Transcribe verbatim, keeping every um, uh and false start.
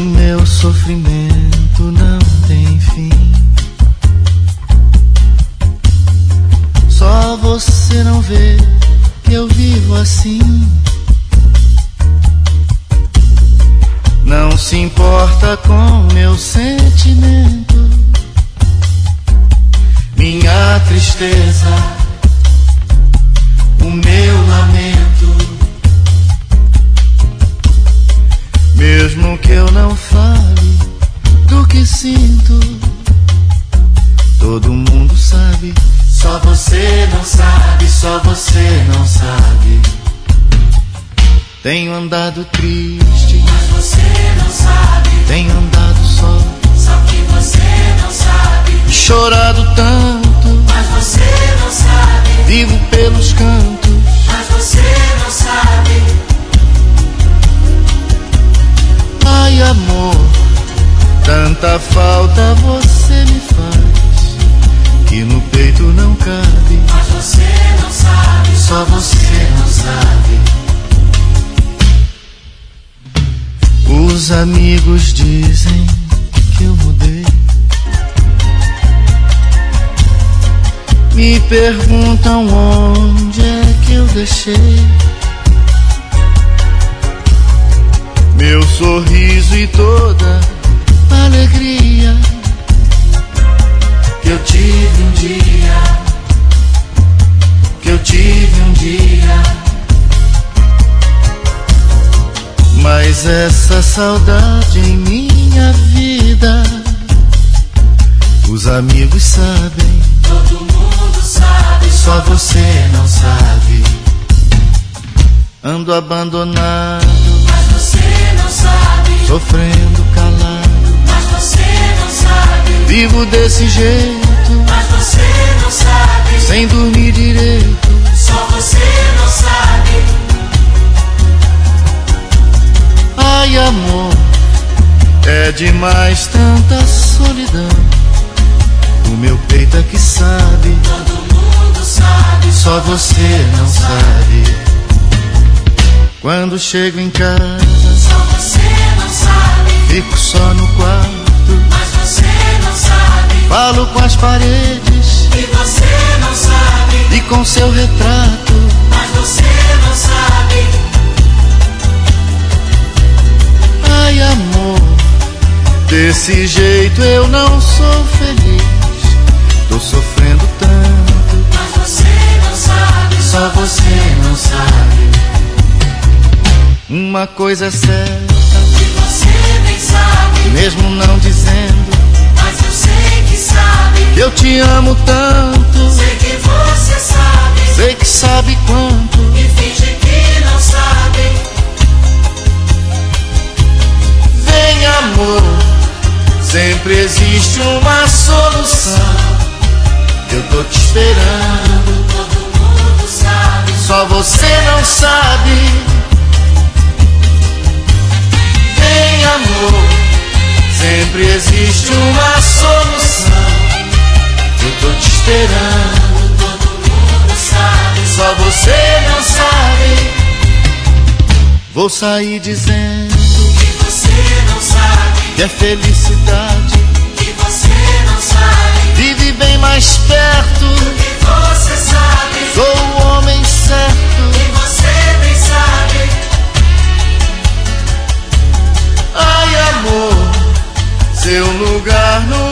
meu sofrimento não tem fim. Só você não vê que eu vivo assim. Não se importa com meu sentimento, minha tristeza, o meu lamento. Mesmo que eu não fale do que sinto, todo mundo sabe. Só você não sabe, só você não sabe. Tenho andado triste, mas você não sabe. Tenho andado só, só que você não sabe. Chorado tanto, mas você não sabe. Vivo pelos cantos, mas você não sabe. Ai, amor, tanta falta você me faz, que no peito não cabe. Mas você não sabe, só você não sabe. Os amigos dizem que eu mudei, me perguntam onde é que eu deixei meu sorriso e toda a alegria que eu tive um dia, que eu tive um dia. Mas essa saudade em minha vida, os amigos sabem, todo mundo sabe, só você não sabe. Ando abandonado, mas você não sabe. Sofrendo calado, mas você não sabe. Vivo desse jeito, mas você não sabe. Sem dormir direito, só você não sabe. Ai, amor, é demais tanta solidão. O meu peito é que sabe, todo mundo sabe, só você não sabe. Quando chego em casa, só você não sabe. Fico só no quarto, mas você não sabe. Falo com as paredes, e você não sabe. E com seu retrato, mas você não sabe. Ai, amor, desse jeito eu não sou feliz. Tô sofrendo tanto, mas você não sabe. Só você não sabe. Uma coisa é certa, que você bem sabe. Mesmo não dizendo, mas eu sei que sabe. Que eu te amo tanto. Sei que você sabe. Sei que sabe quanto. E finge que não sabe. Vem, amor, sempre existe uma solução. Eu tô te esperando, todo mundo sabe. Só você não sabe. Vem, amor, sempre existe uma solução. Eu tô te esperando, todo mundo sabe. Só você não sabe. Vou sair dizendo que você não sabe. Que é felicidade, que você não sabe. Vive bem mais perto do que você sabe. Sou o homem certo, e você bem sabe. Ai, amor, seu lugar no